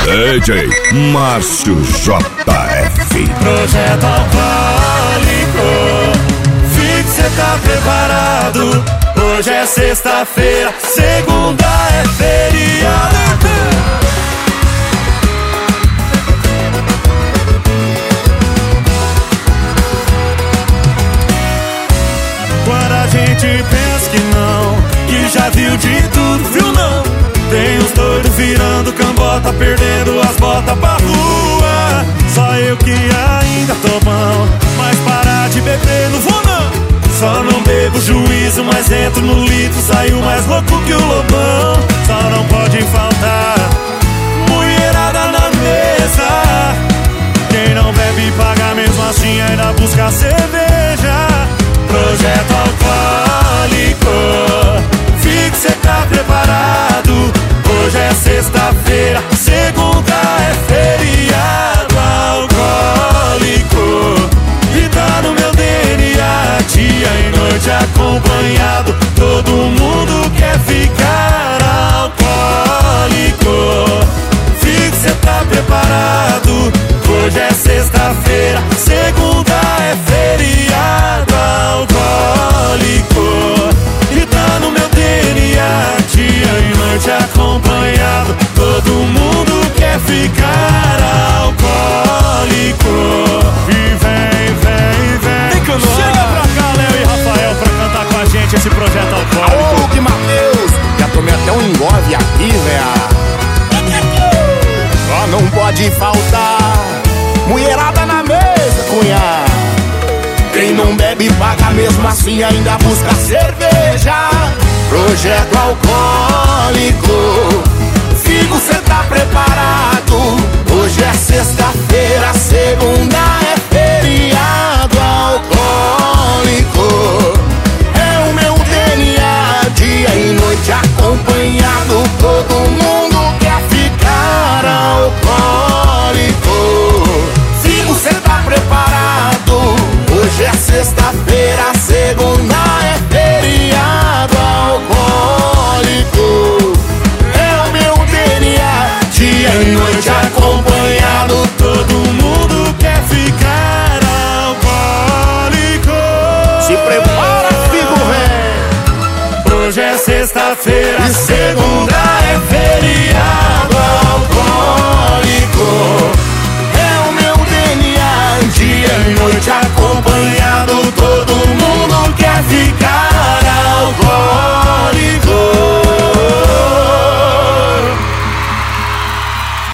DJ Márcio JF. Projeto Alcoólico, fique, cê tá preparado. Hoje é sexta-feira, segunda é feriado. Quando a gente pensa que não, que já viu de tudo, viu não? Tem os doidos virando cambota, perdendo as botas pra rua. Só eu que ainda tô bom, mas parar de beber não vou não. Só não bebo juízo, mas entro no litro, saio mais louco que o lobão. Só não pode faltar mulherada na mesa. Quem não bebe paga mesmo assim, ainda busca cerveja. Projeto Alcoólico, fique, cê tá preparado. Hoje é sexta-feira, segunda é feriado. Alcoólico, e tá no meu DNA, dia e noite acompanhado. Todo mundo quer ficar alcoólico. Fique, cê tá preparado. Hoje é sexta-feira, segunda é feriado. Alcoólico, e tá no meu DNA, dia e noite acompanhado. Todo mundo quer ficar alcoólico. E vem, vem, vem. Chega pra cá, Léo e Rafael, pra cantar com a gente esse projeto alcoólico. Ô, que Mateus, já tomei até um engove aqui, véia. Só não pode faltar mulherada na mesa, cunhá. Quem não bebe paga mesmo assim, ainda busca cerveja. Projeto Alcoólico, Figo, cê tá preparado. Hoje é sexta-feira, segunda é feriado. Alcoólico, é o meu DNA, dia e noite acompanhado. Todo mundo quer ficar alcoólico. Figo, cê tá preparado. Hoje é sexta-feira, segunda é feriado. Alcoólico, é o meu DNA, dia e noite acompanhado. Todo mundo quer ficar alcoólico. Se prepara, Figo, vem. Hoje é sexta-feira, segunda